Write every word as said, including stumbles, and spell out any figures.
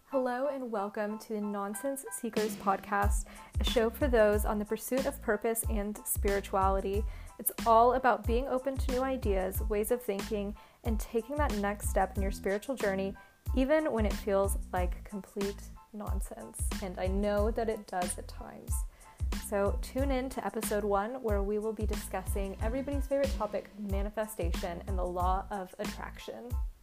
Hello and welcome to the Nonsense Seekers podcast, a show for those on the pursuit of purpose and spirituality. It's all about being open to new ideas, ways of thinking, and taking that next step in your spiritual journey, even when it feels like complete nonsense. And I know that it does at times. So tune in to episode one, where we will be discussing everybody's favorite topic, manifestation and the law of attraction.